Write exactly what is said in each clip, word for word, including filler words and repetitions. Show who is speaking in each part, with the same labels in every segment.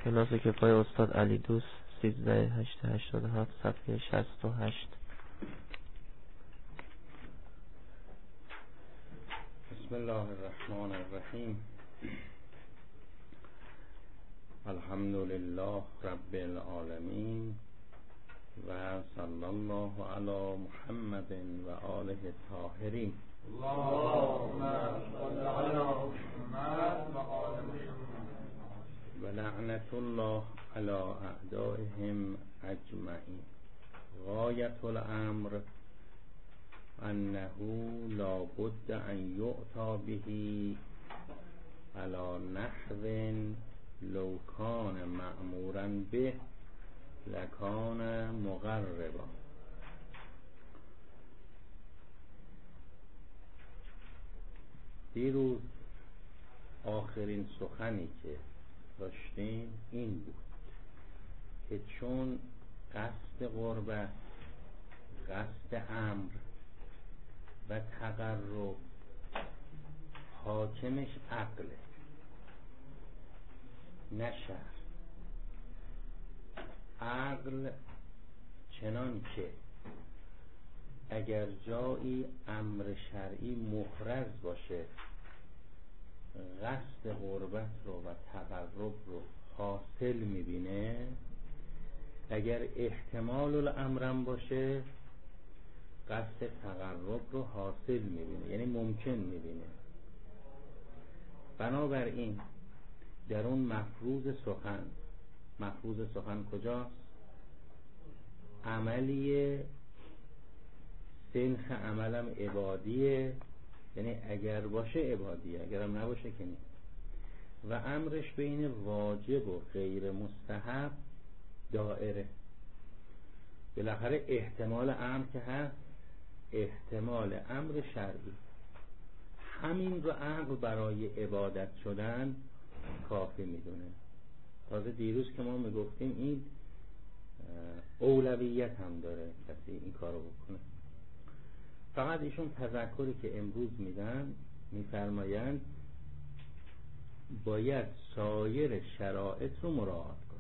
Speaker 1: کلاس کفای استاد علی دوست سیزده هشت هشتاد و هفت صفحه شصت و هشت.
Speaker 2: بسم الله الرحمن الرحیم. الحمد لله رب العالمین و صلی الله علی محمد و آله الطاهرین.
Speaker 3: اللهم صل علی محمد و آل محمد
Speaker 2: و لعنت الله علی اعدائهم اجمعین. غایت الامر انه لا بد ان یؤتی به علی نحو لو کان مأمورا به لکان مقربا. دیروز آخرین سخنی که داشتیم این بود که چون قصد قربت، قصد امر و تقرب حاکمش عقله نه شرع. عقل چنان که اگر جایی امر شرعی محرز باشه قصد قربت رو و تقرب رو حاصل میبینه، اگر احتمال الامرم باشه قصد تقرب رو حاصل میبینه، یعنی ممکن میبینه. بنابراین در اون مفروض سخن، مفروض سخن کجاست؟ عملیه، سنخ عملم عبادیه، یعنی اگر باشه عبادیه، اگرم نباشه که نیست. و امرش بین واجب و غیر مستحب دائره. بالاخره احتمال امر که هست، احتمال امر شرعی، همین رو عقل برای عبادت شدن کافی میدونه. تازه دیروز که ما میگفتیم این اولویت هم داره کسی این کارو بکنه. فقط ایشون تذکری که امروز میدن، میفرمایند باید سایر شرایط رو مراعات کنه.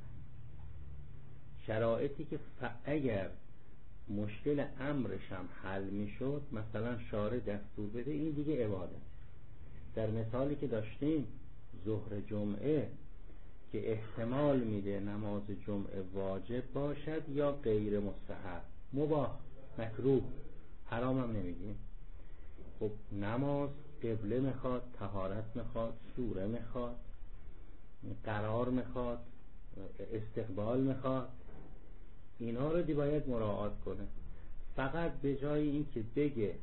Speaker 2: شرایطی که اگر مشکل امرش هم حل میشد، مثلا شارع دستور بده این دیگه عبادت. در مثالی که داشتیم ظهر جمعه که احتمال میده نماز جمعه واجب باشد یا غیر مستحب، مباح، مکروه، حرام هم نمیگیم. خب نماز قبله میخواد، طهارت میخواد، سوره میخواد، قرار میخواد، استقبال میخواد، اینا رو دی باید مراعات کنه. فقط به جای این که بگه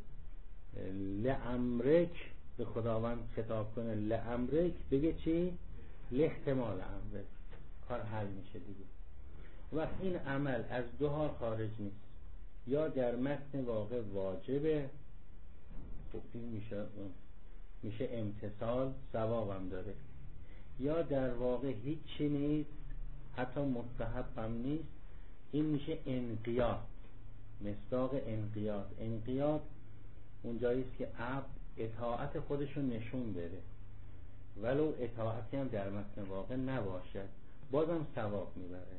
Speaker 2: لامرک، به خداوند خطاب کنه لامرک، بگه چی؟ لاحتمال امرک، کار حل میشه دیگه. وقت این عمل از دو حال خارج نیست، یا در متن واقع واجبه، خب این میشه اون میشه امتثال، ثوابم داره، یا در واقع هیچی نیست، حتی مستحب هم نیست، این میشه انقیاد، مصداق انقیاد. انقیاد اون جاییست که عبد اطاعت خودشو نشون بده، ولو اطاعتی هم در متن واقع نباشد، بازم ثواب میبره.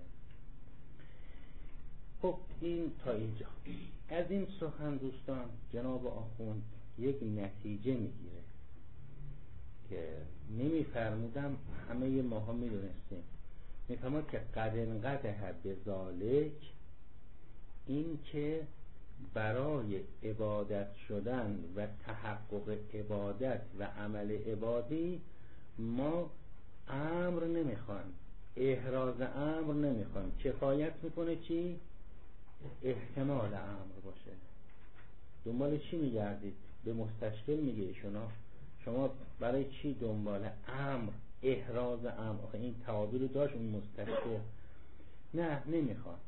Speaker 2: خب این تا اینجا. از این سخن دوستان جناب آخوند یک نتیجه میگیره که نمیفرمودم، همه ماها میدونستیم. میفرمود که قد انقدح بذالک، این که برای عبادت شدن و تحقق عبادت و عمل عبادی ما امر نمیخوایم، احراز امر نمیخوایم. کفایت میکنه چی؟ احتمال امر باشه. دنبال چی میگردید؟ به مستشکل میگه ایشونا شما برای چی دنبال امر، احراز امر؟ آخه این تعابیر رو داشت اون مستشکل. نه نمیخواد.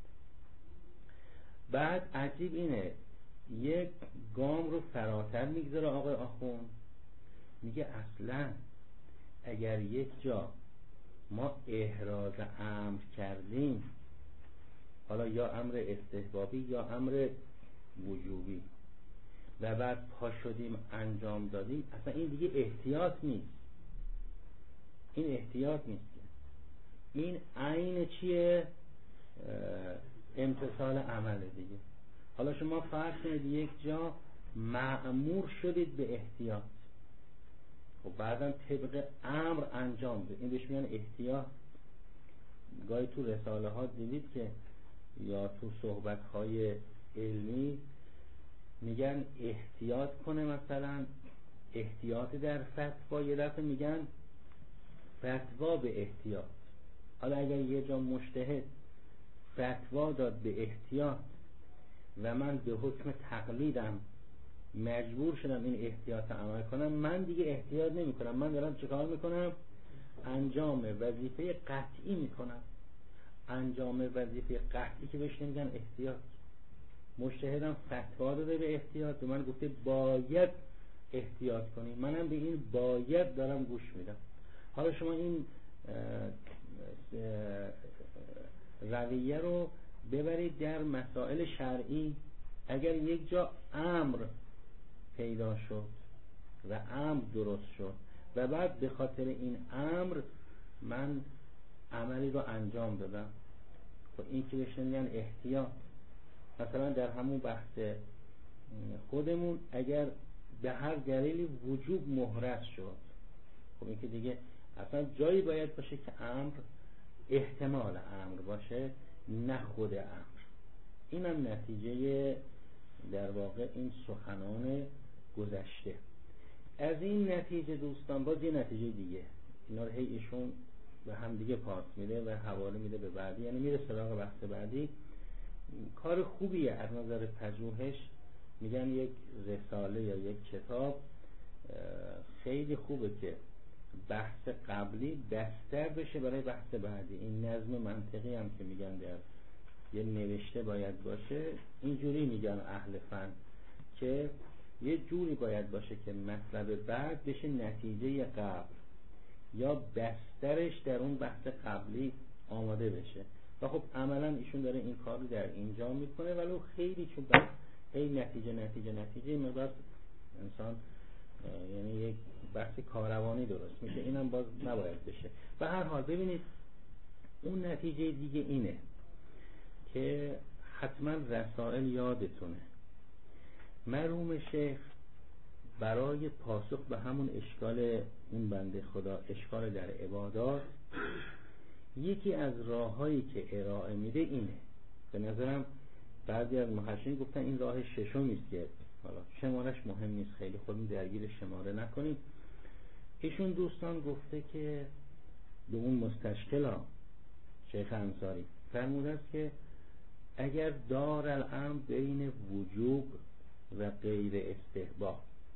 Speaker 2: بعد عجیب اینه، یک گام رو فراتر میگذاره آقای آخوند، میگه اصلا اگر یک جا ما احراز امر کردیم، حالا یا امر استحبابی یا امر وجوبی، و بعد پا شدیم انجام دادیم، اصلا این دیگه احتیاط نیست. این احتیاط نیست. این عین چیه؟ امتثال عمل دیگه. حالا شما فرض کنید یک جا مأمور شدید به احتیاط، خب بعدم طبق امر انجام بدید، این بهش میگن احتیاط. گاهی تو رساله ها دیدید که یا تو صحبت های علمی میگن احتیاط کنه، مثلا احتیاط در فتوا، یه دفعه میگن فتوا به احتیاط. حالا اگر یه جا مجتهد فتوا داد به احتیاط و من به حکم تقلیدم مجبور شدم این احتیاط عمل کنم، من دیگه احتیاط نمی کنم، من دارم چیکار میکنم؟ انجام وظیفه قطعی میکنم. انجام وظیفه قطعی که بهش نمیگن احتیاط. مجتهدم فتوا داده به احتیاط، به من گفته باید احتیاط کنی، منم به این باید دارم گوش میدم. حالا شما این رویه رو ببرید در مسائل شرعی. اگر یک جا امر پیدا شد و امر درست شد و بعد به خاطر این امر من عملی رو انجام دادم، خب این که بهش میگن احتیاط. مثلا در همون بحث خودمون اگر به هر دلیلی وجوب محرز شد، خب این که دیگه اصلا جایی باید باشه که امر احتمال امر باشه، نه خود امر. اینم نتیجه در واقع این سخنان گذشته. از این نتیجه دوستان باز یه نتیجه دیگه، اینا رو هی ایشون به هم دیگه پاس میده و حواله میده به بعدی، یعنی میره سراغ بحث بعدی. کار خوبیه از نظر پژوهش، میگن یک رساله یا یک کتاب خیلی خوبه که بحث قبلی بستر بشه برای بحث بعدی. این نظم منطقی هم که میگن در یه نوشته باید باشه، اینجوری میگن اهل فن که یه جوری باید باشه که مطلب بعد بشه نتیجه قبل یا بسترش در اون بحث قبلی آماده بشه. و خب عملا ایشون داره این کار رو در اینجا میکنه، ولو خیلی چون بحث هی نتیجه نتیجه نتیجه مقدار انسان یعنی یک بحث کاروانی درست میشه، اینم باز نباید بشه. به هر حال ببینید اون نتیجه دیگه اینه که حتما رسائل یادتونه مرحوم شیخ برای پاسخ به همون اشکال اون بنده خدا، اشکال در عبادات، یکی از راههایی که ارائه میده اینه. به نظرم بعضی از محشرین گفتن این راه ششمی است که حالا شمارش مهم نیست، خیلی خودمون درگیر شماره نکنیم. ایشون دوستان گفته که به اون مستشکلا شیخ انصاری فرموده است که اگر دار الامر بین وجوب و غیر استحباب،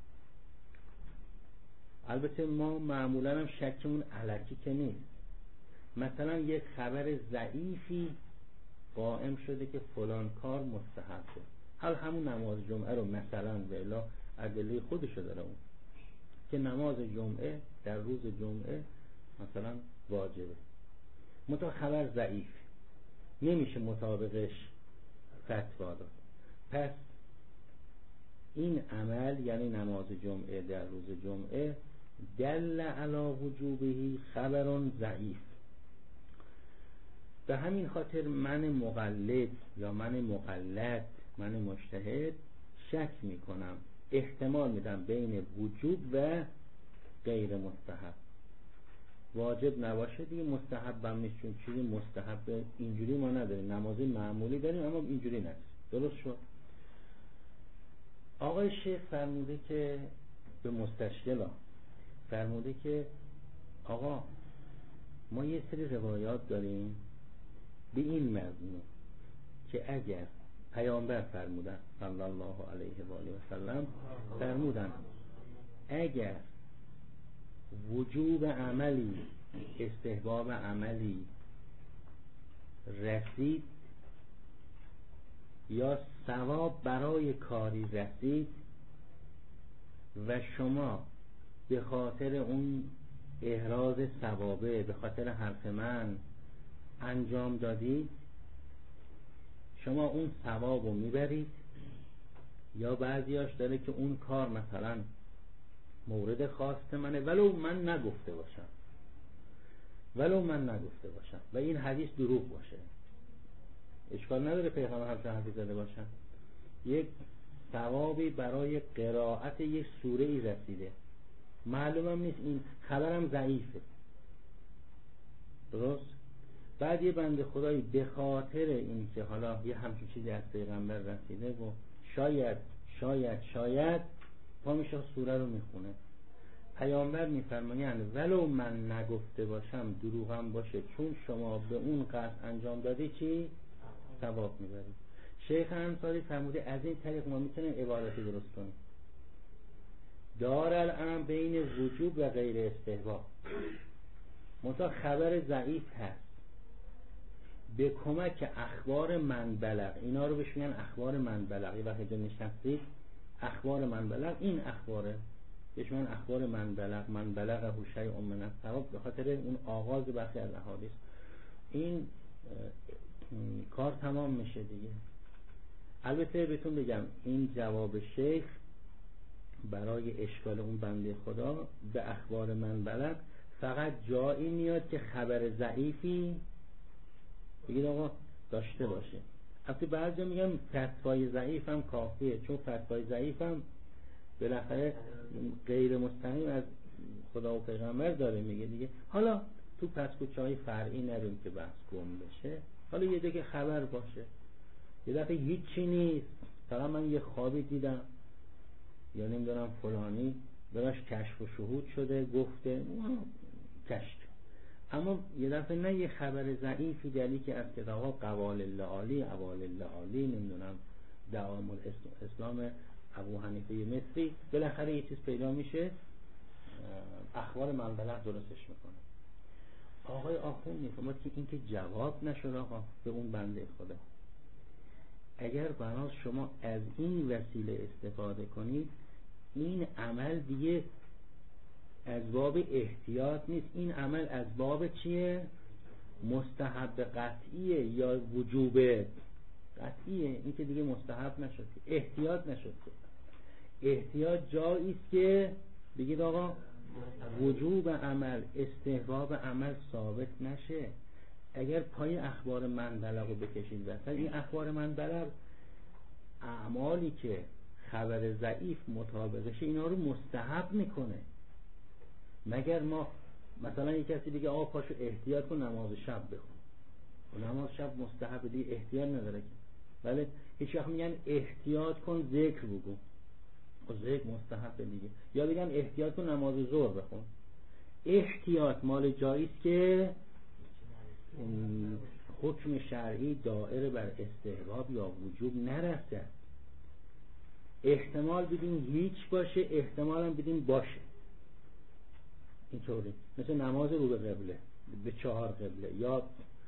Speaker 2: البته ما معمولا هم شکمون علکی که نیست، مثلا یک خبر ضعیفی قائم شده که فلان کار مستحبه، حال همون نماز جمعه رو مثلا به الا ادله خودشو داره اون که نماز جمعه در روز جمعه مثلا واجبه، متا خبر ضعیف نمیشه مطابقش فتوا داد. پس این عمل یعنی نماز جمعه در روز جمعه دل علی وجوبه خبر ضعیف. به همین خاطر من مقلد یا من مقلد، من مجتهد شک میکنم، احتمال میدم بین وجوب و غیر مستحب. واجب نباشه دیگه مستحب هم نیست، چون چیزی مستحب اینجوری ما نداریم، نمازی معمولی داریم اما اینجوری نیست. درست شد؟ آقای شیخ فرموده که به مستشکلا فرموده که آقا ما یه سری روایات داریم به این مضمون که اگر پیامبر فرمودن صلی الله علیه و آله و سلم فرمودن اگر وجوب عملی استحباب عملی رسید یا ثواب برای کاری رسید و شما به خاطر اون احراز ثوابه، به خاطر حرف من انجام دادید، شما اون ثواب رو میبرید. یا بعضیاش داره که اون کار مثلا مورد خواست منه ولو من نگفته باشم، ولو من نگفته باشم و این حدیث دروغ باشه. اشکال نداره پیغمبر همچنین حرفی زده باشن. یک ثوابی برای قرائت یک سوره ای رسیده، معلومم نیست، این خبرم ضعیفه، درست؟ بعد یه بنده خدایی به خاطر این که حالا یه همچین چیزی از پیغمبر رسیده و شاید شاید شاید پا میشه سوره رو میخونه. پیامبر میفرمایند ولو من نگفته باشم دروغم باشه، چون شما به اون قصد انجام دادی چی؟ ثواب میبرید. شیخ انصاری فرموده از این طریق ما میتونیم عبارتی درست کنیم دار الامر بین وجوب و غیر استحباب. منتها خبر ضعیف هست، به کمک اخبار من بلغ، اینا رو بهش میگن اخبار من بلغ. یه وقت نشستید اخبار من بلغ، این اخباره بهش میگن اخبار من بلغ، من بلغ هوشی من الثواب، به خاطر اون آغاز برخی از احادیث این کار تمام میشه دیگه. البته بهتون بگم این جواب شیخ برای اشکال اون بنده خدا به اخبار من بلغ فقط جایی میاد که خبر ضعیفی بگید آقا داشته باشه. البته بعضی میگم فتوای ضعیف هم کافیه، چون فتوای ضعیف هم بالاخره غیر مستقیم از خدا و پیغمبر داره میگه دیگه. حالا تو پسکوچای فرعی نریم که بحث گم بشه، حالا یه دیگه خبر باشه، یه دفعه هیچی نیست، فقط من یه خوابی دیدم یا نمیدونم فلانی براش کشف و شهود شده گفته کشف، اما یه دفعه نه یه خبر ضعیفی دلی که از کتاب قوال اللعالی عوال اللعالی نمیدونم دوام الاسلام ابو حنیفه مصری بالاخره یه چیز پیدا میشه اخبار من بلغ درستش میکنه. آقای آخوند میفرماد که این که جواب نشد آقا به اون بنده خدا. اگر برای شما از این وسیله استفاده کنید این عمل دیگه از باب احتیاط نیست، این عمل از باب چیه؟ مستحب قطعیه یا وجوب قطعیه. این که دیگه مستحب نشد، احتیاط نشد. احتیاط جایی است که بگید آقا وجوب عمل استحباب عمل ثابت نشه. اگر پای اخبار من بلغ رو بکشید وسط، این اخبار من بلغ اعمالی که خبر ضعیف مطابقشه اینا رو مستحب میکنه. مگر ما مثلا یک کسی بگه آقا پاشو احتیاط کن نماز شب بخون، و نماز شب مستحب دیگه احتیاط نداره که، ولی هیچ وقت میگن احتیاط کن ذکر بگو، و ذکر مستحب دیگه. یا بگن احتیاط کن نماز ظهر بخون. احتیاط مال جاییست که حکم شرعی دائره بر استحباب یا وجوب نرسد. احتمال بدین هیچ باشه، احتمال هم بدین باشه، اینطوری مثل نماز رو به قبله، به چهار قبله یا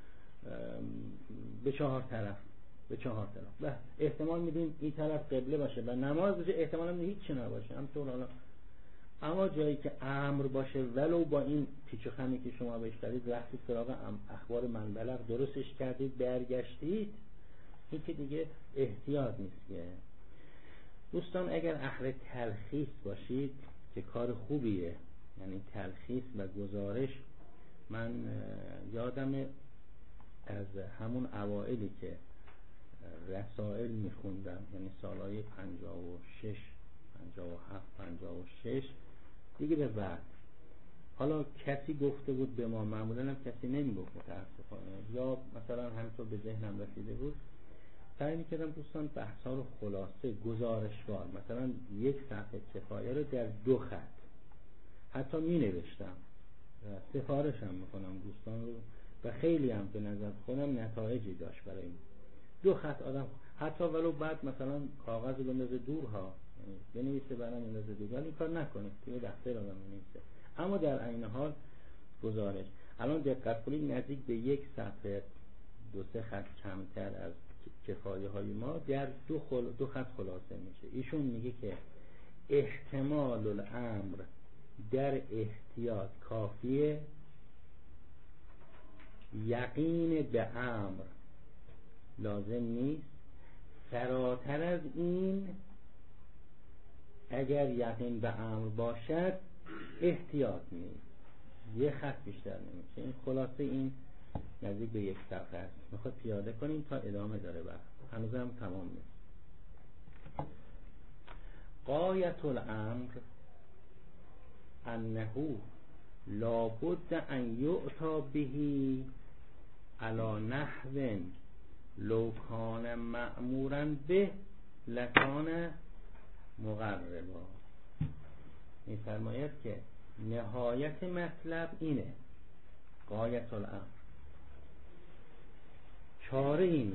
Speaker 2: به چهار طرف، به چهار طرف و احتمال میدیم این طرف قبله باشه و نماز باشه، احتمال هم هیچ چی نباشه همطور. حالا اما جایی که امر باشه ولو با این پیچ و خمی که شما بهش دارید رفتید سراغ اخبار من بلغ درستش کردید برگشتید، این که دیگه احتیاط نیست. که دوستان اگر اهل تلخیص باشید که کار خوبیه، یعنی تلخیص و گزارش، من یادم از همون اوائلی که رسائل میخوندم، یعنی سالهای پنجاه و شش پنجاه و هفت پنجاه و شش دیگه به بعد، حالا کسی گفته بود به ما، معمولا هم کسی نمیگفت متاسفانه، یا مثلا همینطور به ذهنم رسیده بود، سعی میکردم دوستان بحثا رو خلاصه گزارشوار، مثلا یک صفحه کفایه رو در دو خط حتی می نوشتم، سفارش هم میکنم دوستان رو و خیلی هم به نظر خودم نتایجی داشت برای این دو خط آدم، حتی ولو بعد مثلا کاغذ رو بندازه دور ها، یعنی بنویسه برام بندازه دور، ولی این کار نکنه توی دفتر آدم بنویسه، اما در عین حال گزارش. الان دقت کنید نزدیک به یک صفحه دو سه خط کمتر از کفایه های ما در دو, خل... دو خط خلاصه میشه. ایشون میگه که احتمال الامر در احتیاط کافیه، یقین به امر لازم نیست، فراتر از این اگر یقین به امر باشد احتیاط نیست. یه خط بیشتر نمیشه. این خلاصه این نزدیک به یک صفحه است. میخواد پیاده کنیم تا ادامه داره بر هنوزم تمام نیست. غایت الامر انه لابد ان یؤتی بهی علی نحو لو کان مأمورا به لکان مقربا. می‌فرماید که نهایت مطلب اینه، غایت الامر، چاره این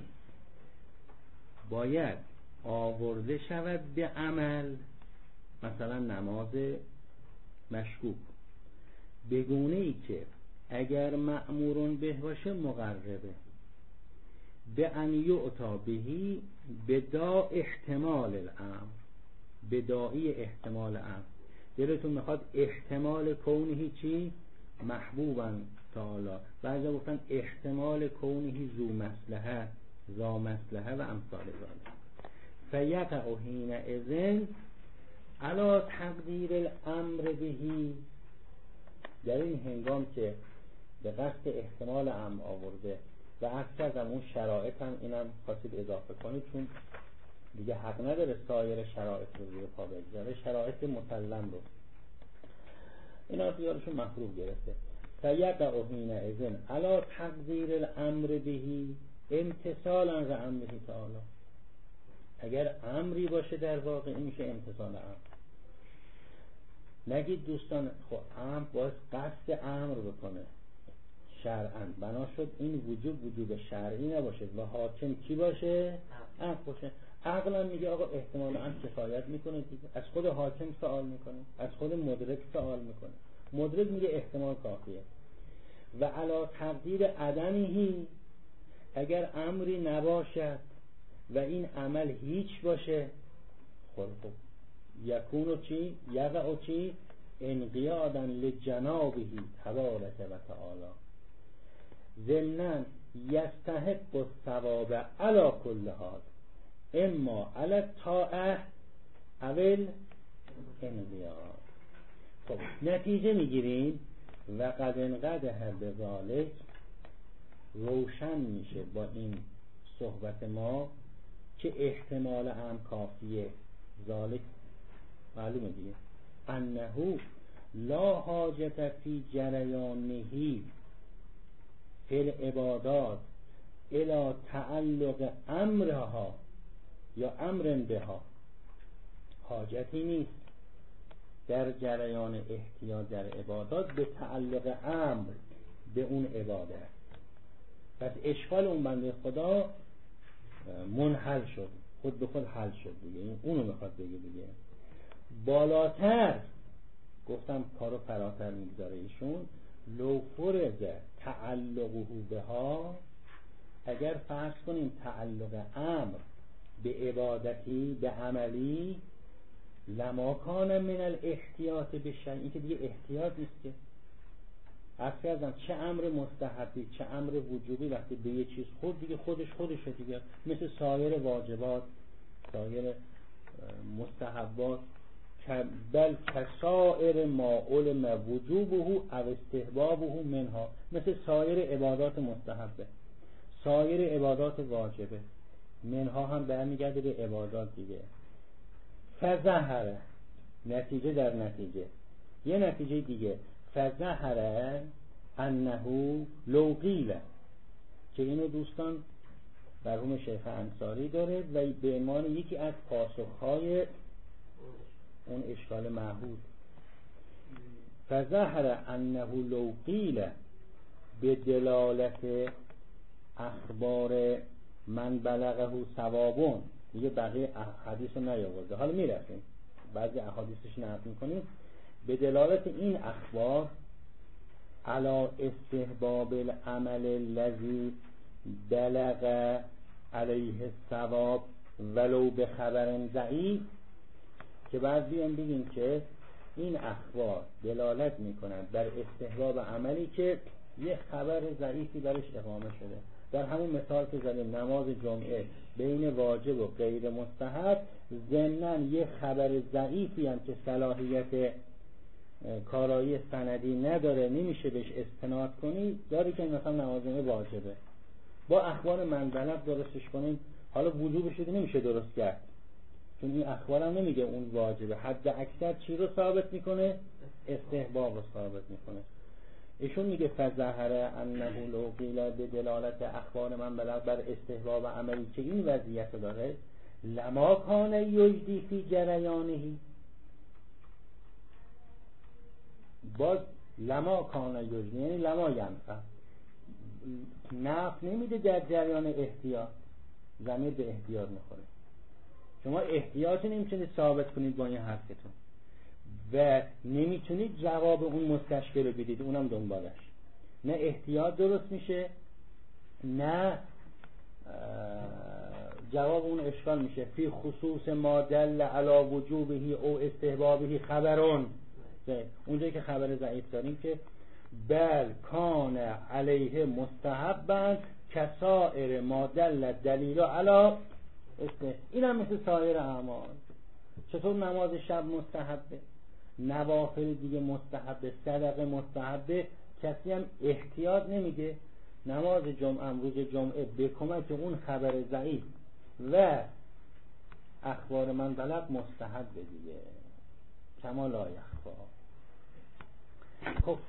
Speaker 2: باید آورده شود به عمل، مثلا نماز مشکوک، بگونه ای که اگر مأمورون به باشه مقربه، به ان یعطا بهی بدا احتمال الامر، بدایی احتمال امر. دلتون میخواد احتمال کونهی چی؟ محبوبا تعالی. بعضی گفتن احتمال کونهی ذو مصلحه، ذا مصلحه و امثال ذالک. فیقع حینئذ علی تقدیر الامر بهی. در این هنگام که به قصد احتمال امر آورده و اکثر در اون شرایط هم اینم خواستید اضافه کنید، چون دیگه حق نداره سایر شرایط رو زیر پا بگذاره، شرایط مسلم رو اینا دیارشون مفروض گرفته. فیقع حینئذ علی تقدیر الامر بهی امتثالا لامره تعالی. اگر امری باشه در واقع این میشه امتثال امر. نگید دوستان خب امر باید قصد امر بکنه شرعاً، بنا شد این وجوب وجوب شرعی نباشه و حاکم کی باشه؟ امر باشه. عقلا میگه آقا احتمال امر کفایت میکنه دیگه. از خود حاکم سوال میکنه، از خود مدرک سوال میکنه، مدرک میگه احتمال کافیه. و علی تقدیر عدمهی، اگر امری نباشد و این عمل هیچ باشه، خب خب یکونو چی؟ یقعو چی؟ انقیادا لجنابهی تبارک و تعالی ضمناً یستحق الثواب علی کل حال اما علی الطاعه اول انقیاد. خب نتیجه میگیریم و قد انقدح بذالک، روشن میشه با این صحبت ما که احتمال هم کافیه. ذالک معلومه دیگه، انه لا حاجت فی جریانهی فی العبادات الى تعلق امرها یا امر بها. حاجتی نیست در جریان احتیاط در عبادات به تعلق امر به اون عبادت. پس اشکال اون بنده خدا منحل شد، خود به خود حل شد دیگه. این اونو میخواد بگه دیگه. بالاتر گفتم کارو فراتر میگذاره ایشون، لو فرض تعلقه بها، اگر فرض کنیم تعلق امر به عبادتی به عملی، لما کان من الاحتیاط به شیء، این که دیگه احتیاط نیست که. عرض کردم چه امر مستحبی چه امر وجوبی وقتی به یه چیز خود دیگه خودش خودشه دیگه، مثل سایر واجبات سایر مستحبات، بل کسائر ما علم وجوبه او استحبابه منها، مثل سایر عبادات مستحبه سایر عبادات واجبه، منها هم برمیگرده به عبادات دیگه. فظهر، نتیجه در نتیجه، یه نتیجه دیگه، فظهر انه لو قیل، که اینو دوستان مرحوم شیخ انصاری داره و به عنوان یکی از پاسخهای اون اشکال معهود. فظهر انه لو قیل به دلالت اخبار من بلغه ثوابون، دیگه بقیه حدیث رو نیاورده، حالا میرسیم بعضی احادیثش نقل میکنیم، به دلالت این اخبار علی استحباب العمل الذی بلغ علیه الثواب ولو به خبر ضعیف، که بعد بیان بگیم که این اخبار دلالت میکنند بر استحباب عملی که یه خبر ضعیفی درش اقامه شده. در همون مثال که زدیم نماز جمعه بین واجب و غیر مستحب، ضمناً یه خبر ضعیفی هم که صلاحیت کارایی سندی نداره نمیشه بهش استناد کنی، داری که مثلا نمازنامه واجبه، با اخبار منبلغ درستش کنیم. حالا وجوبش رو نمیشه درست کرد چون این اخبار هم نمیگه اون واجبه، حد اکثر چی رو ثابت میکنه؟ استحباب رو ثابت میکنه. ایشون میگه فظهر انه لو قیل به دلالت اخبار منبلغ بر استحباب عملی که این وضعیت داره، لما کان یجدی فی جریانهی، باز لما کان یجدی یعنی لما ینفع، نفع نمیده در جریان احتیاط، ضمیر به احتیاط میخوره. شما احتیاطی نمیتونید ثابت کنید با این حرفتون و نمیتونید جواب اون مستشکل رو بدید، اونم دنبالش. نه احتیاط درست میشه، نه جواب اون اشکال میشه. فی خصوص ما دل علی وجوبه او استحبابه خبرون، اونجایی که خبر ضعیف داریم که بل کان علیه مستحبا کسائر ما دل دلیل علی، این هم مثل سایر اعمال. چطور نماز شب مستحبه، نوافل دیگه مستحبه، صدقه مستحبه، کسی هم احتیاط نمیده. نماز جمعه روز جمعه به کمک اون خبر ضعیف و اخبار من بلغ مستحبه دیگه، کما لا یخفا. خب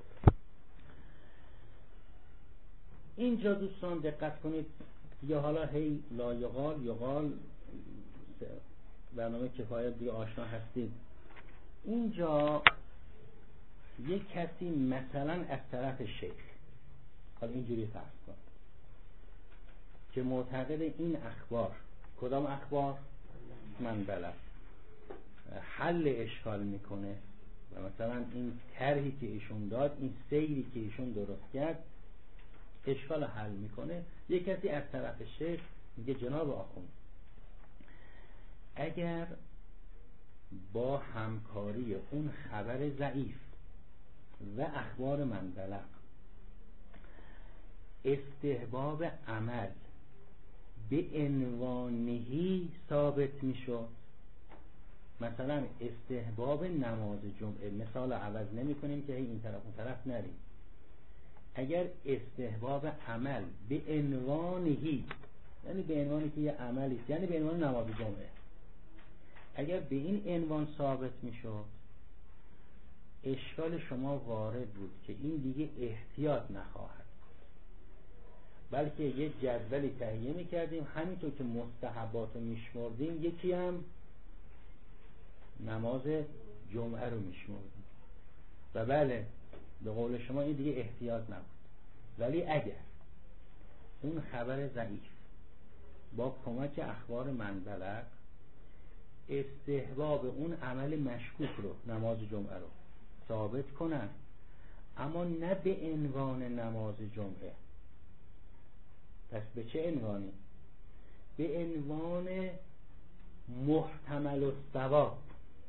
Speaker 2: اینجا دوستان دقت کنید دیگه، حالا هی لا یقال یقال برنامه کفایت دیگه آشنا هستید. اینجا یک کسی مثلا از طرف شیخ، حالا اینجوری فرض کن که معتقد این اخبار، کدام اخبار؟ من بلد حل اشکال میکنه و مثلا این طرحی که ایشون داد، این سیری که ایشون درست کرد اشکال حل میکنه. یک کسی از طرف شیخ میگه جناب آخوند، اگر با همکاری اون خبر ضعیف و اخبار من بلغ استحباب عمل به عنوانهی ثابت میشد، مثلا استحباب نماز جمعه، مثال عوض نمی کنیم که این طرف اون طرف نریم، اگر استحباب عمل به عنوانهی، یعنی به عنوانی که یه عملی، یعنی به عنوان نماز جمعه، اگر به این عنوان ثابت میشد، اشکال شما وارد بود که این دیگه احتیاط نخواهد بود، بلکه یه جدولی تهیه میکردیم، همینطور که مستحبات رو میشمردیم یکی هم نماز جمعه رو میشمردیم و بله به قول شما این دیگه احتیاط نبود. ولی اگر اون خبر ضعیف با کمک اخبار من بلغ استحباب اون عمل مشکوک رو، نماز جمعه رو ثابت کنن، اما نه به عنوان نماز جمعه، پس به چه عنوانی؟ به عنوان محتمل الثواب،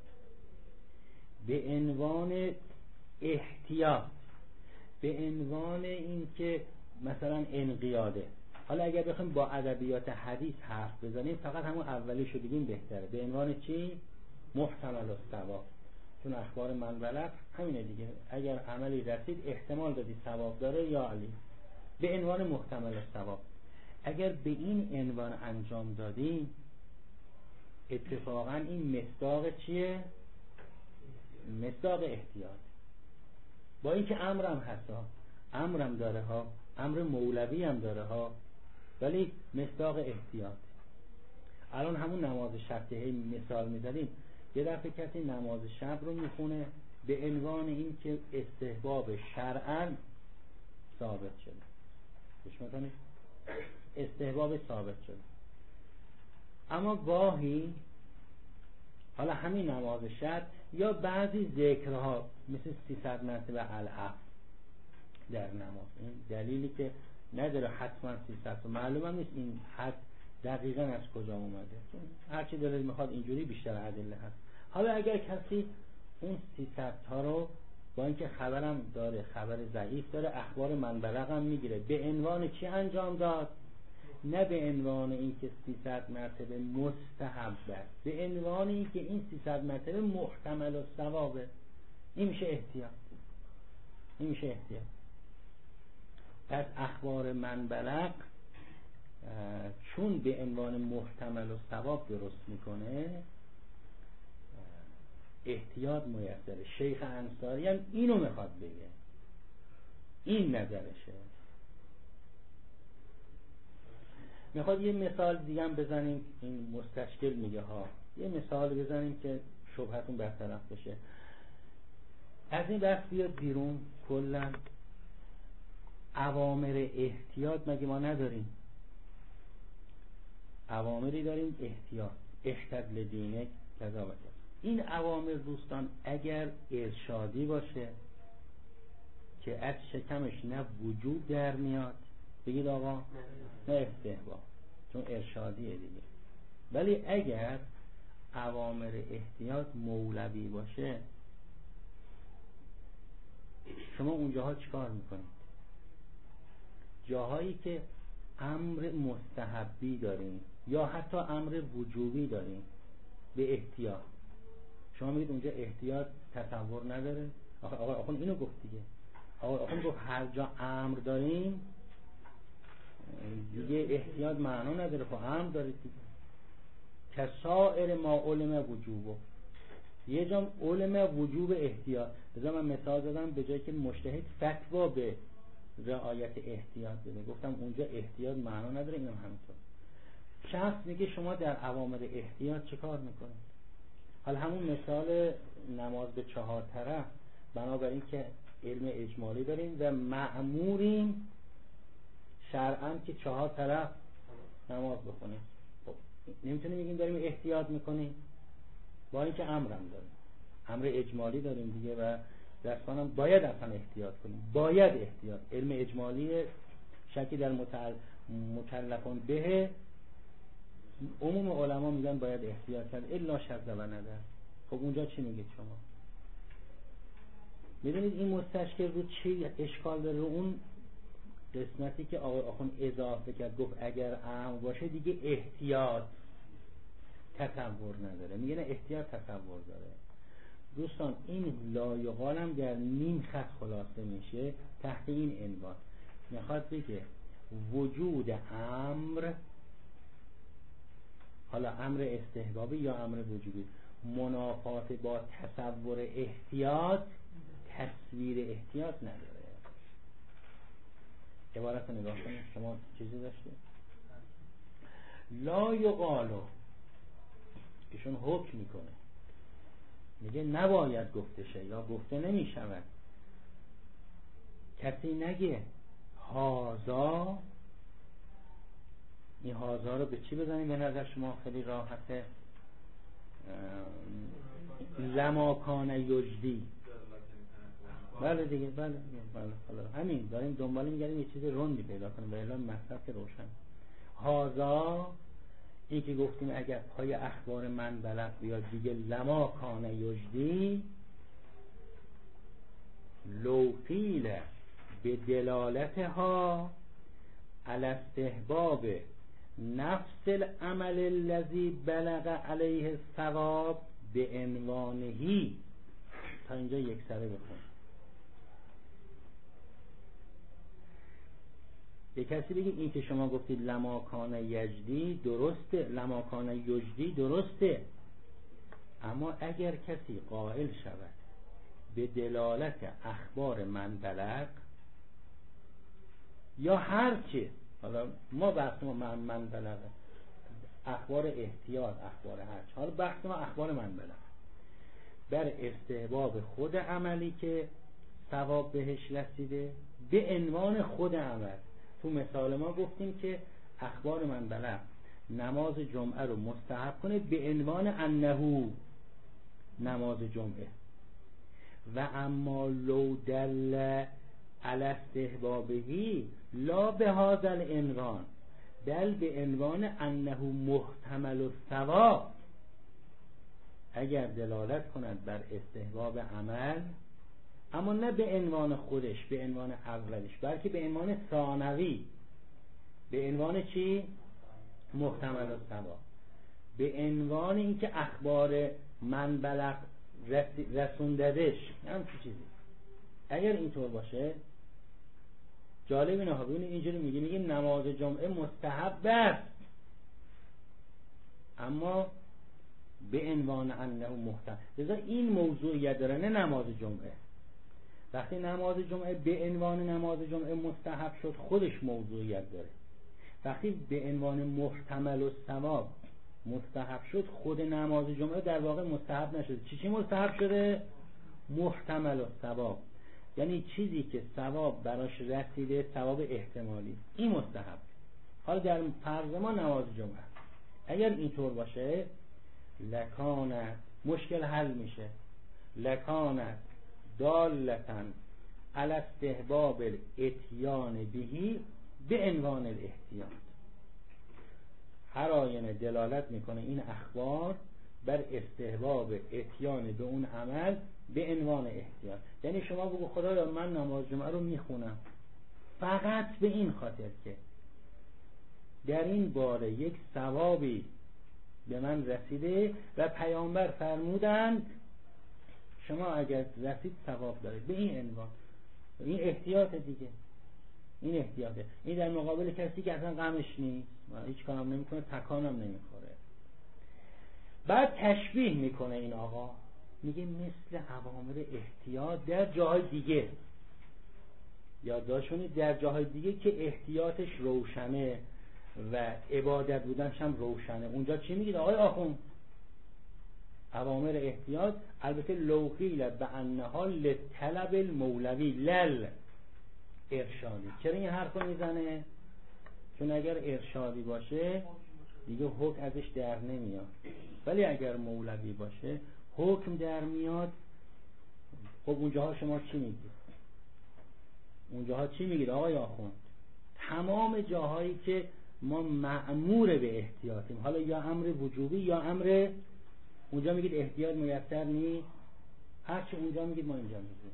Speaker 2: به عنوان احتیاط، به عنوان این که مثلا انقیاده. حالا اگر بخوایم با ادبیات حدیث حرف بزنیم فقط همون اولیش رو بگیم بهتره. به عنوان چی؟ محتمل الثواب، چون اخبار من بلغ همینه دیگه، اگر عملی رسید احتمال دادی ثواب داره یا علی، به عنوان محتمل الثواب. اگر به این عنوان انجام دادیم اتفاقا این مصداق چیه؟ مصداق احتیاط، با اینکه امرم هست ها، امرم داره ها، امر مولوی هم داره ها، ولی مصداق احتیاط. الان همون نماز شب که هی مثال میزدیم، یه دفعه کسی نماز شب رو میخونه به عنوان این که استحباب شرعاً ثابت شده، گوش میکنید؟ استحباب ثابت شده، اما گاهی حالا همین نماز شب یا بعضی ذکرها مثل سیصد مرتبه العفو در نماز، این دلیلی که نداره حتما سیصد، معلوم هم نیست این حد دقیقاً از کجا اومده، چون هرچی دلت میخواد اینجوری بیشتر ادله هست. حالا اگر کسی اون سیصد تا رو با اینکه خبرم داره، خبر ضعیف داره، اخبار من بلغ هم میگیره، به عنوان چی انجام داد؟ نه به عنوان این که سیصد مرتبه مستحب است، به عنوان این که این سیصد مرتبه محتمل الثوابه، این میشه احتیاط. این میشه احتیاط. پس اخبار من بلغ چون به عنوان محتمل و ثواب درست میکنه، احتیاط میسره. شیخ انصاری هم اینو میخواد بگه، این نظرشه. میخواد یه مثال دیگه هم بزنیم، این مستشکل میگه ها، یه مثال بزنیم که شبهتون برطرف بشه. از این بحث بیاد بیرون. کلا اوامر احتیاط مگه ما نداریم؟ اوامری داریم احتیاط، احتد لدینک کذا و کذا. این اوامر دوستان اگر ارشادی باشه که از شکمش نه وجوب در میاد، بگید آقا، نه استحباب، چون ارشادیه دیگه. ولی اگر اوامر احتیاط مولوی باشه، شما اونجاها چیکار میکنید؟ جاهایی که امر مستحبی داریم یا حتی امر وجوبی داریم به احتیاط، شما میگید اونجا احتیاط تصور نداره. آقا آقا آخون اینو گفت دیگه. آقا آخون گفت هر جا امر داریم دیگه احتیاط معنا نداره، خب امر دارید دیگه. کسائر ما علم وجوبه، یه جا علم وجوب احتیاط. بذار من مثال زدم به جایی که مجتهد فتوا به رعایت احتیاط بده، گفتم اونجا احتیاط معنا نداره، اینم همینطور. شخص میگه شما در اوامر احتیاط چه کار میکنید؟ حالا همون مثال نماز به چهار طرف، بنابراین که علم اجمالی داریم و مأموریم شرعاً که چهار طرف نماز بخونیم. خب نمیتونیم بگیم داریم احتیاط میکنیم، با اینکه امرم داریم، امر اجمالی داریم دیگه و دستانم باید اصلا احتیاط کنیم، باید احتیاط. علم اجمالی شکی در مکلفون به، عموم علما میگن باید احتیاط کرد الا شذ و ندر. خب اونجا چی میگید شما؟ میدونید این مستشکل رو چی اشکال داره؟ رو اون قسمتی که آقای آخوند اضافه کرد، گفت اگر امر باشه دیگه احتیاط تصور نداره. میگه نه احتیاط تصور داره. دوستان این لایقال هم در نیم خط خلاصه میشه تحت این عنوان. میخواد بگه وجود امر، حالا امر استحبابی یا امر وجوبی، منافات با تصور احتیاط، تصویر احتیاط نداره. عبارت نگاه کنید. شما چیزی داشته؟ لا یقالو، ایشون حکم میکنه، میگه نباید گفته شه یا گفته نمیشود. کسی نگه هازا، این هازا رو به چی بزنیم به نظر شما خیلی راحته؟ لماکان یجدی. بله دیگه، بله بله حالا همین داریم دنبال میگردیم یه چیز روندی پیدا کنیم، به اعلام مطلب که روشن. هازا این که گفتیم اگر پای اخبار من بلغ بیاد دیگه لماکان یجدی، لو قیل به دلالتها علی استحباب نفس العمل الذی بلغ علیه الثواب به عنوانهی. تا اینجا یک سره بخون. یه کسی بگه این که شما گفتید لماکان یجدی درسته، لماکان یجدی درسته، اما اگر کسی قائل شود به دلالت اخبار من بلغ یا هر چی، حالا ما بحث ما من, من بلغ اخبار احتیاط، اخبار هر چی، حالا بحث ما اخبار من بلغ بر استحباب خود عملی که ثواب بهش رسیده به عنوان خود عمل. تو مثال ما گفتیم که اخبار من بلغ نماز جمعه رو مستحب کنه به عنوان انهو نماز جمعه، و اما لو دل علی استحبابهی لا به هذا العنوان بل به عنوان انه محتمل الثواب. اگر دلالت کند بر استحباب عمل اما نه به عنوان خودش، به عنوان اولش، بلکه به عنوان ثانوی، به عنوان چی؟ محتمل الثواب، به عنوان اینکه اخبار من بلغ رسونددش هم چیزی. اگر اینطور باشه جالب اینه ها، ببینید اینجوری میگه میگه نماز جمعه مستحب است اما به عنوان انه محتم. لذا این موضوعیت داره، نه نماز جمعه. وقتی نماز جمعه به عنوان نماز جمعه مستحب شد خودش موضوعیت داره. وقتی به عنوان محتمل و ثواب مستحب شد خود نماز جمعه در واقع مستحب نشده. چی چی مستحب شده؟ محتمل و ثواب، یعنی چیزی که ثواب براش رسیده، ثواب احتمالی، این مستحب. حالا در فرض ما نماز جمعه اگر اینطور باشه لکانت، مشکل حل میشه. لکانت دالتن علی استحباب الاتیان بهی به عنوان الاحتیاط. هر آینه دلالت میکنه این اخبار بر استحباب اتیان به اون عمل به عنوان احتیاط. یعنی شما بگو خدایا من نماز جمعه رو میخونم فقط به این خاطر که در این باره یک ثوابی به من رسیده و پیامبر فرمودند شما اگر رسید ثواب دارید، به این عنوان. این احتیاط دیگه، این احتیاطه. این در مقابل کسی که اصلا غمش نیست و هیچ کارم نمیکنه، تکانم نمیخوره. بعد تشبیه میکنه این آقا، میگه مثل اوامر احتیاط در جاهای دیگه، یادداشتونید در جاهای دیگه که احتیاطش روشنه و عبادت بودنش هم روشنه. اونجا چی میگید آقای آخوند؟ اوامر احتیاط البته لوقیل به انها لطلب المولوی لل ارشادی. چرا این حرف رو میزنه؟ چون اگر ارشادی باشه دیگه حکم ازش در نمیاد، ولی اگر مولوی باشه حکم در میاد. خب اونجاها شما چی میگید؟ اونجاها چی میگید آقای آخوند؟ تمام جاهایی که ما مأمور به احتیاطیم، حالا یا امر وجوبی یا امر، اونجا میگید احتیاط میسر نیست، هرچی اونجا میگید ما اینجا میگیم.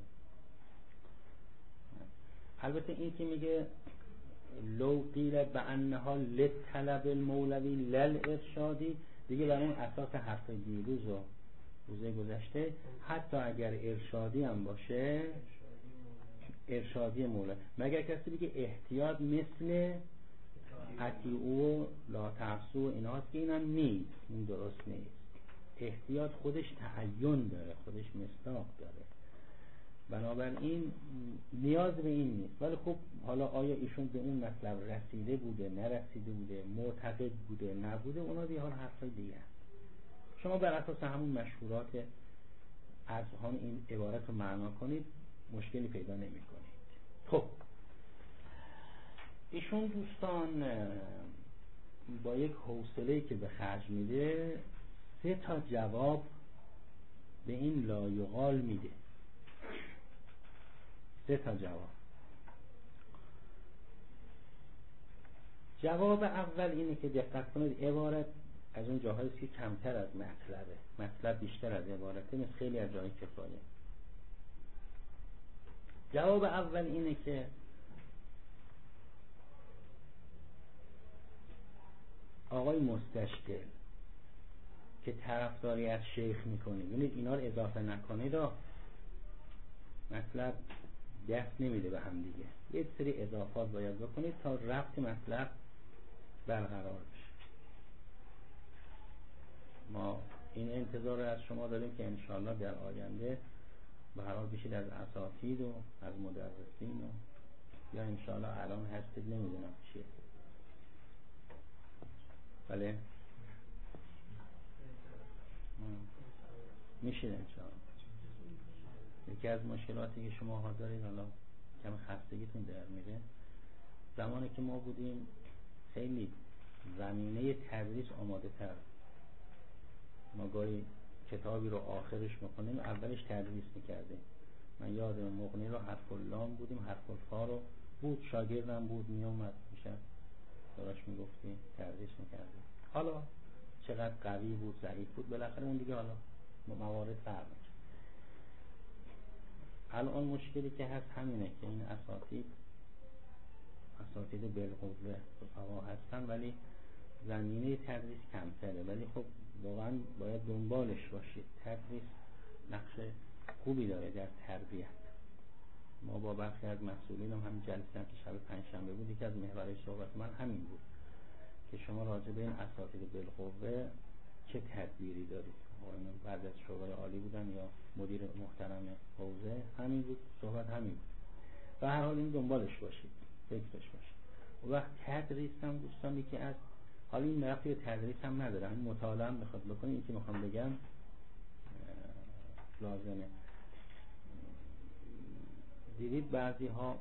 Speaker 2: البته این که میگه لو قیل بانها لطلب المولوی لل ارشادی، دیگه بر اون اساس حرف دیروز و روزه گذشته، حتی اگر ارشادی هم باشه ارشادی مولوی، مگر کسی بگه احتیاط مثل اطیعو و لا تعصو ایناست که اینم نیست، این درست نیست. احتیاط خودش تعین داره، خودش مصداق داره، بنابراین نیاز به این نیست. ولی خب حالا آیا ایشون به اون مطلب رسیده بوده نرسیده بوده، معتقد بوده نبوده، اونا دیگه حالا حرفای دیگه هست. شما بر اساس همون مشهورات اذهان این عبارت رو معنا کنید، مشکلی پیدا نمی کنید. خب ایشون دوستان با یک حوصله‌ای که به خرج میده سه تا جواب به این لایقال میده. سه تا جواب. جواب اول اینه که دقت کنید عبارت از اون جاهایی که کمتر از مطلبه، مطلب بیشتر از عبارته، مثل خیلی از جاهای کفایه. جواب اول اینه که آقای مستشکل که طرفداری از شیخ میکنید، ببینید اینا رو اضافه نکنید، مطلب دست نمیده به هم دیگه. یه سری اضافات باید بکنید تا ربط مطلب برقرار بشه. ما این انتظار رو از شما داریم که انشاءالله در آینده به هر حال بشید از اساتید و از مدرسین و یا انشاءالله الان هستید نمیدونم چیه. بله میشید انشاءالله. یکی از مشکلاتی که شما ها دارید، حالا کم خستگیتون در میره، زمانی که ما بودیم خیلی زمینه تدریس آماده تر. ما گاهی کتابی رو آخرش میکنیم اولش تدریس میکردیم. من یادم مغنی رو حرف اللام بودیم، حرف الفا رو بود، شاگردم بود میومد میشه دراش میگفتیم تدریس میکردیم. حالا چقدر قوی بود ضعیف بود بالاخره اون دیگه حالا موارد فرق میشه. الان مشکلی که هست همینه که این اساتید اساتید بالقوه رفقا هستن ولی زمینه تدریس کمتره، ولی خب واقعا باید دنبالش باشید. تدریس نقش خوبی داره در تربیت. ما با برخی از مسئولین هم همین جلسه هم که شب پنجشنبه بود، یکی از محورهای صحبت من همین بود که شما راجع به این اساتید بالقوه چه تدبیری دارید. بعد از شورای عالی بودن یا مدیر محترم حوزه، همین بود، صحبت همین بود. به هر حال این دنبالش باشید، فکرش باشید. و وقت تدریس هم دوستان یکی از، حالا این رفتی به تدریس هم نداره، این مطالعه هم میخواد بکنید. این که میخوام بگم لازمه. دیدید بعضی ها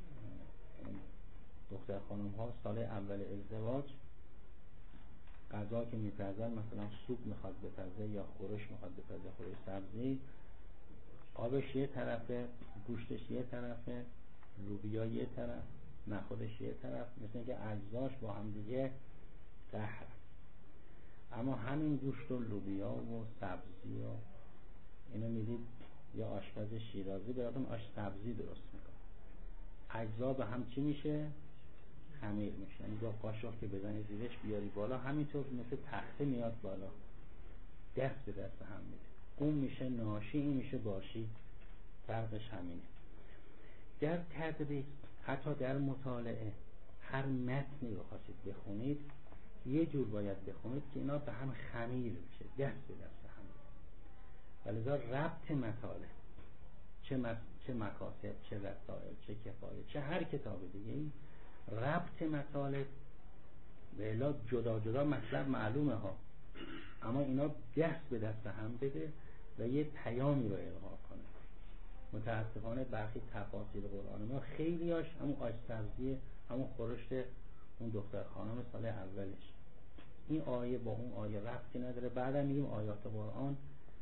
Speaker 2: دختر خانم ها سال اول ازدواج غذا که میپزن، مثلا سوپ میخواد بپزه یا خورش میخواد بپزه، خورش سبزی، آبش یه طرفه، گوشتش یه طرفه، لوبیا یه طرف، نخودش یه طرف، مثل اینکه اجزاش با هم دیگه قهر. اما همین گوشت و لوبیا و سبزی و اینو میدید یا آشپز شیرازی براتون آش سبزی درست میکنه، اجزا به هم چی میشه؟ خمیر میشه. یعنی با قاشق که بزنی زیرش بیاری بالا، همینطور مثل تخته میاد بالا، دست به دست هم میده. اون میشه ناشی، این میشه باشی. فرقش همینه. در تدریس، حتی در مطالعه، هر متنی رو خواستید بخونید یه جور باید بخونید که اینا به هم خمیر میشه، دست به دست هم میده. ولذا ربط مطالب، چه مس... چه مکاتب، چه رسائل، چه کفایه، چه هر کتاب دیگه ای، ربط مطالب به الا جدا جدا مطلب معلومه ها، اما اینا دست به دست هم بده و یه پیامی رو القا کنه. متاسفانه برخی تفاسیر قرآن ما خیلیاش همون آش سبزی، همون خورشت اون دختر خانم سال اولش. این آیه با اون آیه ربطی نداره. بعدا میگیم آیات قرآن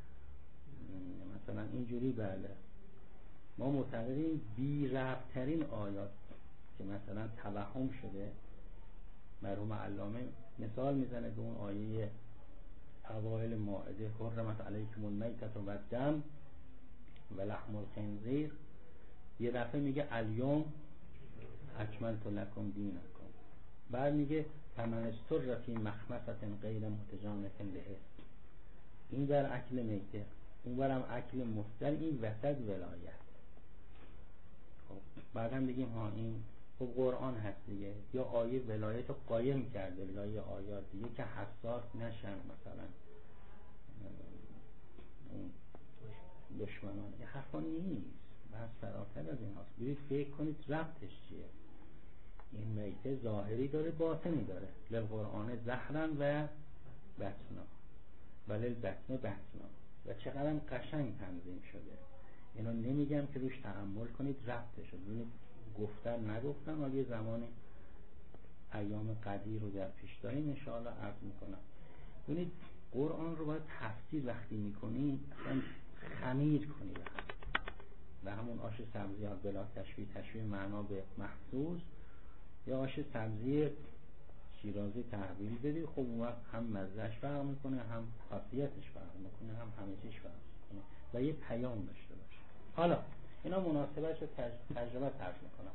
Speaker 2: مثلا اینجوری، بله ما معتقدیم بی ربط ترین آیات که مثلا توهم شده، مرحوم علامه مثال میزنه به اون آیه اوایل مائده، حرمت علیکم المیتة و الدم و لحم الخنزیر، یه دفعه میگه الیوم اکملت لکم دینکم، بعد میگه فمن اضطر فی مخمصة غیر متجانف لإثم. این بر اکل میته، اون برم اکل مفتر، این وسط ولایت. خب بعدم بگیم ها این خب قرآن هست دیگه، یا آیه ولایت رو قایم کرده لایه آیات دیگه که حساس نشن مثلا دشمنان. یه حرفا نیست، بس فراتر از این هاست. برید فکر کنید ربطش چیه. این میته ظاهری داره، باطنی داره. للقرآن زهرن و بطنا و للبطن بطنا، و چقدر قشنگ تنظیم شده. اینو نمیگم که روش تأمل کنید ربطش رو ببینید گفتن نگفتن. حالا یه زمانی ایام قدیر رو در پیش داریم ان شاء الله عرض میکنم. ببینید قرآن رو باید تفسیر وقتی میکنید اصلا خمیر کنید و همون آش سبزی ها بلا تشبیه، تشبیه معنا به محسوس، یا آش سبزی شیرازی تحویل بدید. خب اون وقت هم مزهش فرق میکنه، هم خاصیتش فرق میکنه، هم همه چیش فرق میکنه و یه پیام داشته باشه. حالا اینا مناسبتش رو تج... تجربه طرف میکنم.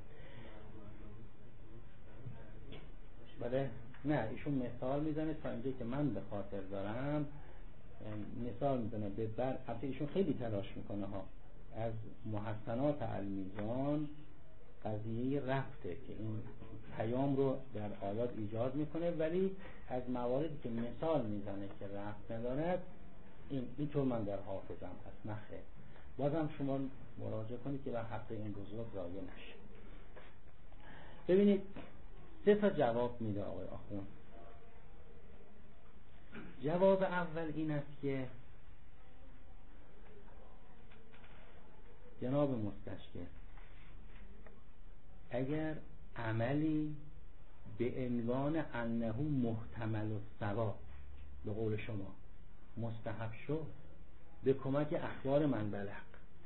Speaker 2: بله نه ایشون مثال میزنه تا اینجا که من به خاطر دارم، مثال میزنه به بر البته ایشون خیلی تلاش میکنه ها از محسنات المیزان قضیه رفته که این پیام رو در آیات ایجاد میکنه، ولی از مواردی که مثال میزنه که رفت ندارد این اینطور من در حافظم هست نخیر. بازم شما مراجعه کنید که بر حق این بزرگ ضایع نشه. ببینید سه تا جواب میده آقای آخوند. جواب اول این است که جناب مستشکر اگر عملی به عنوان انه محتمل الثواب به قول شما مستحب شد به کمک اخبار من بلغ،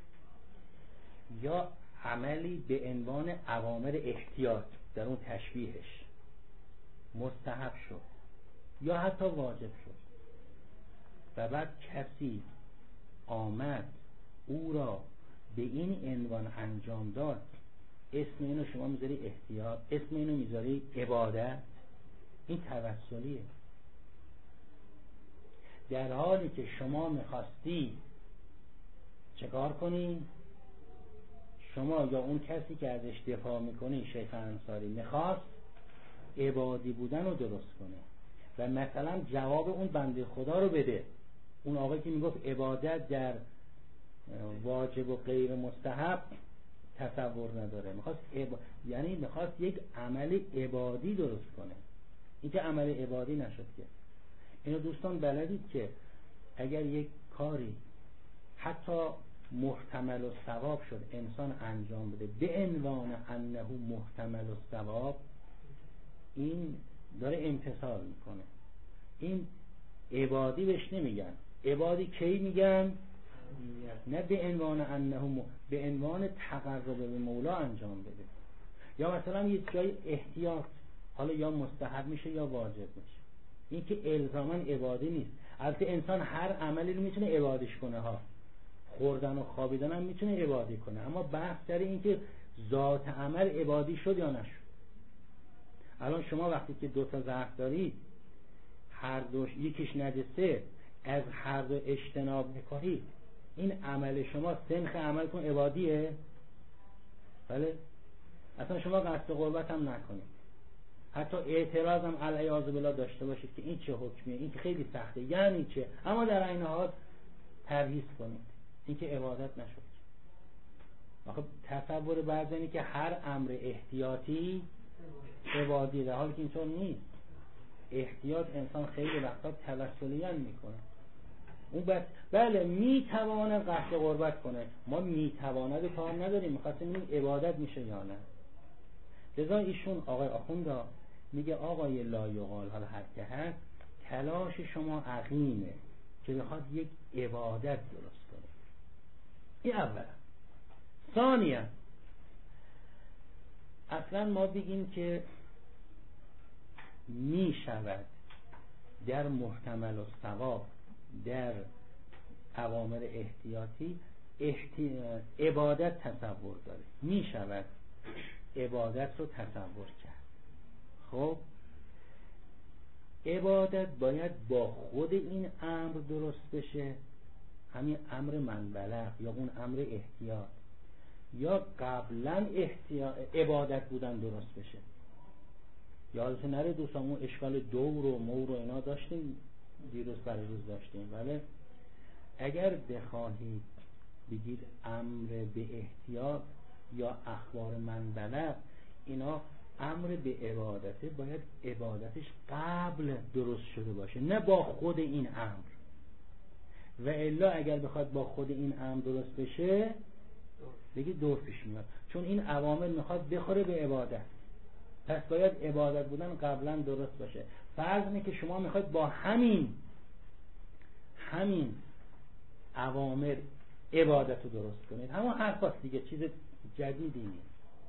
Speaker 2: یا عملی به عنوان اوامر احتیاط در اون تشبیهش مستحب شد یا حتی واجب شد و بعد کسی آمد او را به این عنوان انجام داد، اسم اینو شما میذاری احتیاط، اسم اینو میذاری عبادت، این توسلیه. در حالی که شما میخواستی چکار کنی؟ شما یا اون کسی که ازش دفاع میکنی، شیخ انصاری میخواست عبادی بودن رو درست کنه و مثلا جواب اون بنده خدا رو بده. اون آقایی که میگفت عبادت در واجب و غیر مستحب تصور نداره، میخواست عب... یعنی میخواست یک عمل عبادی درست کنه. این که عمل عبادی نشد که. اینو دوستان بلدید که اگر یک کاری حتی محتمل و ثواب شد انسان انجام بده به عنوان انه محتمل و ثواب، این داره امتثال میکنه. این عبادی بهش نمیگن. عبادی کی میگن؟ نه به عنوان انه م... به عنوان تقرب به مولا انجام بده. یا مثلا یه جای احتیاط، حالا یا مستحب میشه یا واجب میشه، این که الزاما عبادی نیست. البته انسان هر عملی رو میتونه عبادیش کنه ها، خوردن و خوابیدن هم میتونه عبادی کنه، اما بحث در این که ذات عمل عبادی شد یا نشد. الان شما وقتی که دو تا ظرف دارید، هر دوش یکیش نجسه، از هر دو اجتناب میکنید، این عمل شما سنخ عملتون عبادیه؟ بله. اصلا شما قصد قربت هم نکنید، حتی اعتراض هم علیاذ بالله داشته باشید که این چه حکمیه، این خیلی سخته، یعنی چه، اما در این حال پرهیز کنید، این که عبادت نشد. آخه تصور بعضی که هر امر احتیاطی عبادی، در حالی که اینطور نیست. احتیاط انسان خیلی وقتا توسلیاً میکنه. اون بس بله میتواند قصد قربت کنه، ما میتواند کار نداریم، میخواستیم این عبادت میشه یا نه. لذا ایشون آقای آخوندا میگه آقای لایقال، حالا هر که هست، تلاش شما عقیمه که بخواد یک عبادت درست کنه. این اولا. ثانیا، اصلا ما بگیم که می شود در محتمل و ثواب، در اوامر احتیاطی احتی... عبادت تصور داره، می شود عبادت رو تصور کرد. خب عبادت باید با خود این امر درست بشه، همین امر منبلغ یا اون امر احتیاط، یا قبلا احتیاط عبادت بودن درست بشه. یادتون نره دوستان اون اشکال دور و مور و اینا داشتیم دیروز برای روز داشتیم. ولی اگر بخواهید بگید امر به احتیاط یا اخبار منبلغ، اینا امر به عبادته، باید عبادتش قبل درست شده باشه، نه با خود این امر. و الا اگر بخواد با خود این امر درست بشه بگید دور پیش میاد، چون این اوامر میخواد بخوره به عبادت، پس باید عبادت بودن قبلا درست باشه. فرض اینه که شما میخواید با همین همین اوامر عبادت رو درست کنید، همون حرفاست دیگه، چیز جدیدی نیست.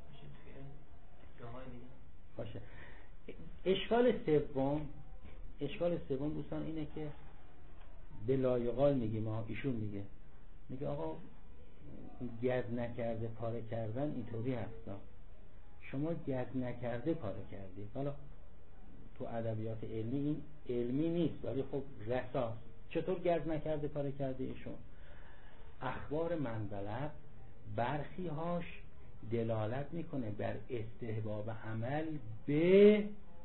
Speaker 2: باشه. اشکال سوم اشکال سوم دوستان اینه که به لایقال میگیم ها، ایشون میگه میگه آقا گز نکرده پاره کردن اینطوری هستا، شما گز نکرده پاره کردی. حالا تو ادبیات علمی این علمی نیست ولی خب رساست. چطور گز نکرده پاره کردی؟ ایشون اخبار منبلغ برخی هاش دلالت میکنه بر استحباب عمل به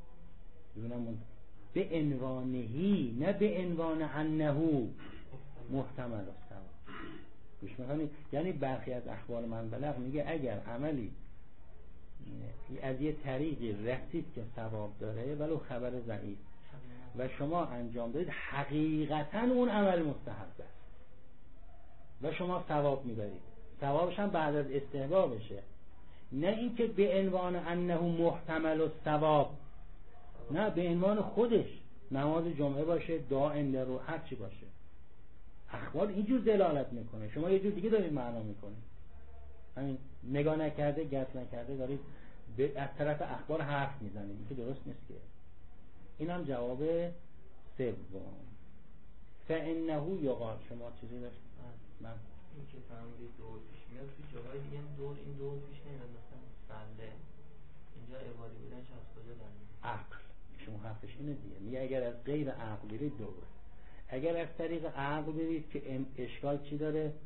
Speaker 2: به عنوانهی، نه به عنوان انه محتمل است. گوش میکنید؟ یعنی برخی از اخبار منبلغ میگه اگر عملی از یه طریقی رسید که ثواب داره ولو خبر ضعیف و شما انجام دادید، حقیقتا اون عمل مستحب است و شما ثواب میبرید، ثوابش هم بعد از استحبابشه، نه اینکه به عنوان انه محتمل الثواب، نه به عنوان خودش، نماز جمعه باشه، دعا اند رو، هر چی باشه. اخبار اینجور دلالت میکنه، شما یه جور دیگه دارید معنا میکنید. همین نگاه نکرده، گز نکرده دارید از طرف اخبار حرف میزنید، این که درست نیست که. این هم جواب سوم. فانه یقال. شما چیزی داشت؟ من
Speaker 3: این که فهمیدید دور پیش میاد، تو جاهای دیگه دور این دور پیش نمیاد، مثلا سله اینجا عبادی بودنش از کجا در میاد؟
Speaker 2: عقل. شما حرفش اینه دیگه، میگه اگر از غیر عقل برید دوره، اگر از طریق عقل برید که اشکال چی داره؟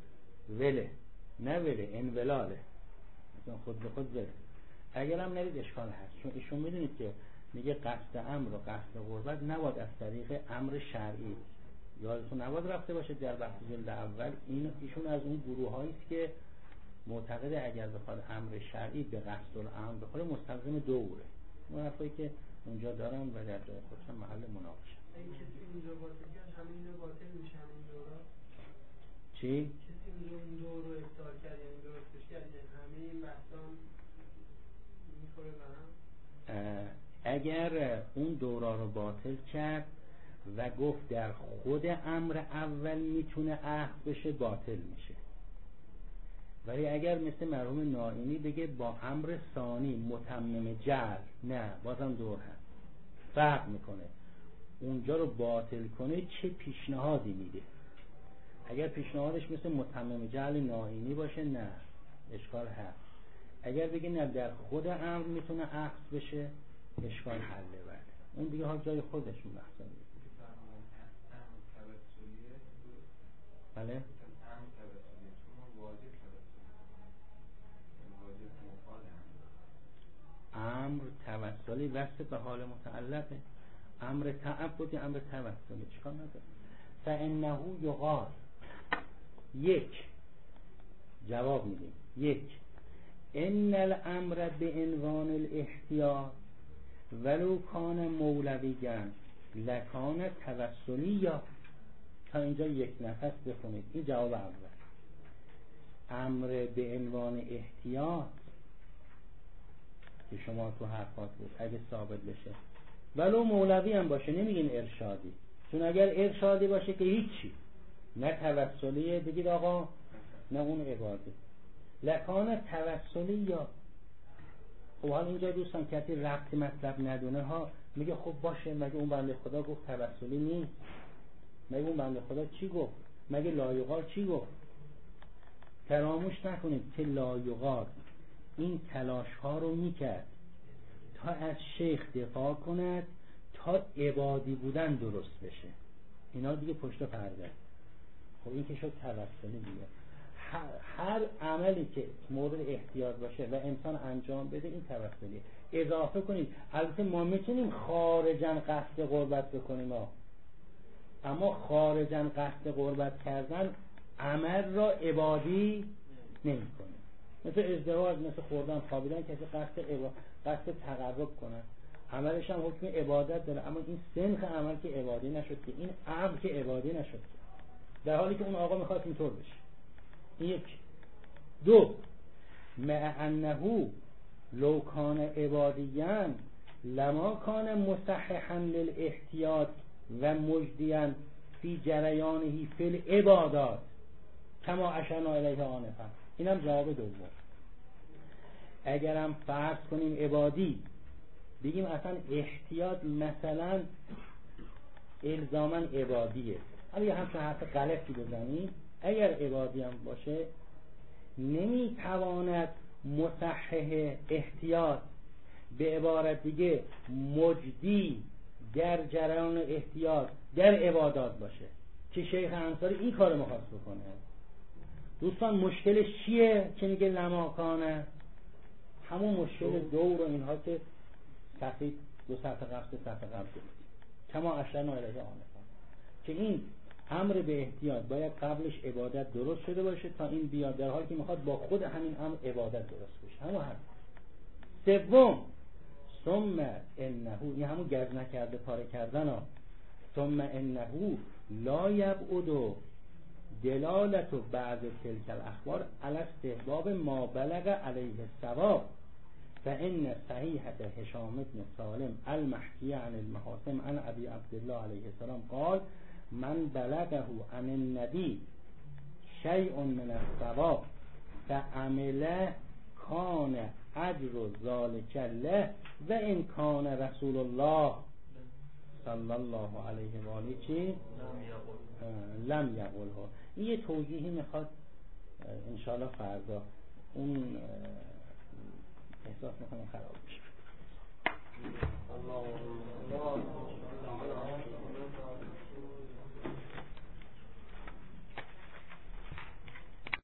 Speaker 2: وله، نه وله، انولاله، مثلا خود به خود وله. اگر هم نرید اشکال هست، چون ایشون میدونید که میگه قصد امر و قصد قربت نباید از طریق امر شرعی، یادتون نباید رفته باشه در بحث جلد اول این ایشون از اون گروه هایی است که معتقده اگر بخواد امر شرعی به قصد الامر بخوره مستلزم دوره. اون حرفایی که اونجا دارن و در جای خودشون محل مناقشه.
Speaker 4: این کسی اونجا باطل کرد همین اینجا باطل میشه همین دورا.
Speaker 2: چی؟
Speaker 4: کسی اونجا اون دور رو افطار کرد یعنی درستش کرد یعنی همه این بحثان میخوره برام.
Speaker 2: اگر اون دورا رو باطل کرد و گفت در خود امر اول میتونه عهد بشه باطل میشه، ولی اگر مثل مرحوم نائینی بگه با امر ثانی متمم جعل، نه بازم دور هست، فرق میکنه. اونجا رو باطل کنه چه پیشنهادی میده؟ اگر پیشنهادش مثل متمم جعل نائینی باشه نه اشکال هست. اگر بگه نه در خود امر میتونه عقد بشه اشکال حله. بله اون دیگه ها جای خودشون بحثا میده. بله امر توسلی وصل به حال متعلقه، امر تعبدی امر توسلی چیکار نداره. فانه یقال، یک جواب میدیم، یک ان الامر بعنوان الاحتیاط ولو کان مولویاً لکان توسلی. یا تا اینجا یک نفس بخونید، این جواب اول. امر به عنوان احتیاط که شما تو حرفات بود اگه ثابت بشه ولو مولوی هم باشه، نمیگین ارشادی، چون اگر ارشادی باشه که هیچی، نه توسلیه بگید آقا نه اون عبادی، لکان توسلی. یا خب حال اینجا دوستان کسی ربط مطلب ندونه ها میگه خب باشه مگه اون بنده خدا گفت توسلی نیست؟ مگه اون بنده خدا چی گفت؟ مگه لایقال چی گفت؟ فراموش نکنید که لایقال این تلاش ها رو میکرد تا از شیخ دفاع کند تا عبادی بودن درست بشه. اینا دیگه پشت پرده. خب این که شد توسلی دیگه. هر, هر عملی که مورد احتیاط باشه و انسان انجام بده این توسلیه. اضافه کنید البته ما میتونیم خارجاً قصد قربت بکنیم ها. اما خارجاً قصد قربت کردن عمل را عبادی نمی کنه. مثل ازدواج، مثل خوردن خوابیدن، کسی قصد عبادت قصد تقرب کنه عملش هم حکم عبادت داره، اما این سنخ عمل که عبادی نشد که، این امر که عبادی نشد که، در حالی که اون آقا میخواد اینطور بشه. این یک. دو مع انه لو کان عبادیاً لما کان مصححاً للاحتیاط و مجدیاً فی جریانه فی العبادات کما اشرنا الیه آنفا. اینم جواب دوم. اگرم فرض کنیم عبادی، بگیم اصلا احتیاط مثلا الزاماً عبادیه، حالا یه همچون حرف غلطی بزنیم، اگر عبادی هم باشه نمیتواند مصحح احتیاط به عبارت دیگه مجدی در جریان احتیاط در عبادات باشه که شیخ انصاری این کار مخواست بکنه. دوستان مشکلش چیه که میگه لماکانه؟ همون مشکل دور و اینها که صفحه دو صفحه قبل سه صفحه قبل گفتیم کما اشرنا الیه آنفا، که این امر به احتیاط باید قبلش عبادت درست شده باشه تا این بیاد، در حالی که میخواد با خود همین امر عبادت درست بشه. همون حرف. سوم ثم انه، این همون گز نکرده پاره کردن ها. ثم انه لا یبعد دلالت بعض تلک الاخبار علی استحباب ما بلغ علیه الصواب فان صحیحة هشام بن سالم المحکی عن المحاسم عن ابی عبدالله علیه السلام قال من بلغه عن النبی شیء من الصواب فعمل کان اجر ذلک له و ان کان رسول الله صلی الله علیه و آله چی؟ لم یقله. این یه توضیحی میخواد انشاءالله فردا، اون احساس میکنم خراب میشه.